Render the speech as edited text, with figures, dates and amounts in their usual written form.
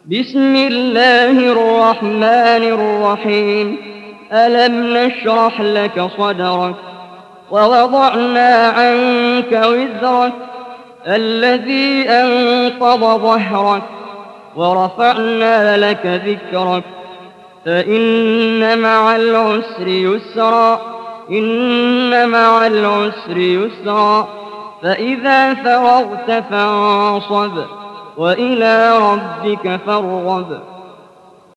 بسم الله الرحمن الرحيم. ألم نشرح لك صدرك ووضعنا عنك وزرك الذي أنقض ظهرك ورفعنا لك ذكرك فإن مع العسر يسرا إن مع العسر يسرا فإذا فرغت فانصب وإلى ربك فارغب.